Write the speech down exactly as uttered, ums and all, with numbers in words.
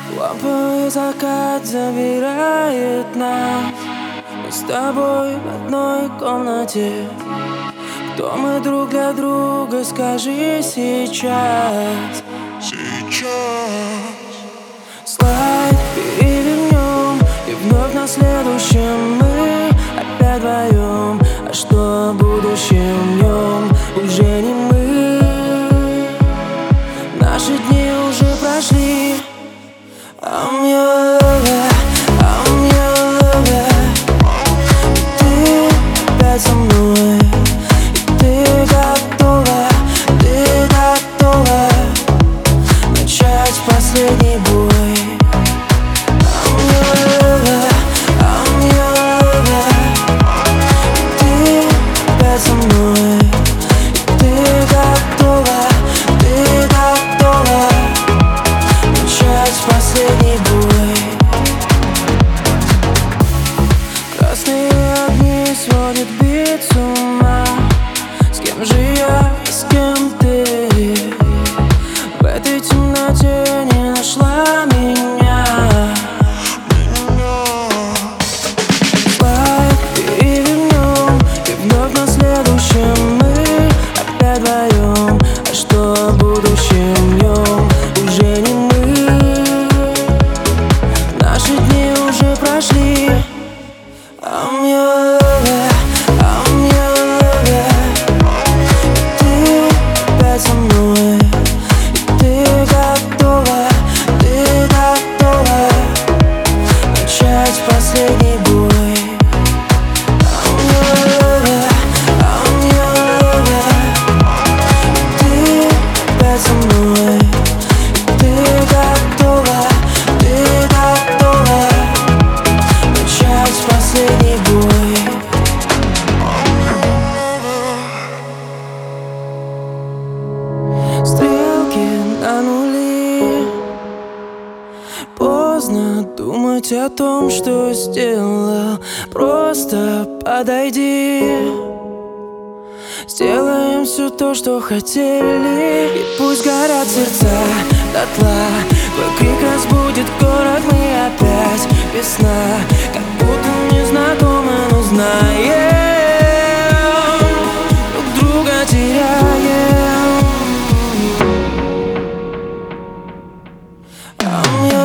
Ламповый закат забирает нас. Мы с тобой в одной комнате. Кто мы друг для друга, скажи сейчас. Сейчас. Слайд перевернем, и вновь на следующем мы опять вдвоем. А что в будущем днем? Уже не мы. Наши дни уже прошли. I'm your lover, I'm your lover. Ты опять со мной, и ты готова, ты готова начать последний бой. I'm your lover, I'm your lover. Ты опять со мной, и ты готова, ты готова начать последний бой. Красные огни сводят бит с ума. С кем же я, с кем ты? В этой темноте не нашла меня. Слайд перевернем, и вновь на следующем мы опять вдвоем. А что в будущем днем? Уже не мы. Наши дни уже прошли. I'm your lover, I'm your lover. Ты опять со мной, и ты готова, ты готова начать последний бой. I'm your lover, I'm your lover. Ты опять со мной, и ты готова, ты готова начать последний бой. Стрелки на нули. Поздно думать о том, что сделал. Просто подойди. Сделаем все то, что хотели. И пусть горят сердца дотла. Твой крик разбудит город. Мы опять без сна, как будто незнакомы, но знаем. Друг друга теряем. I'm your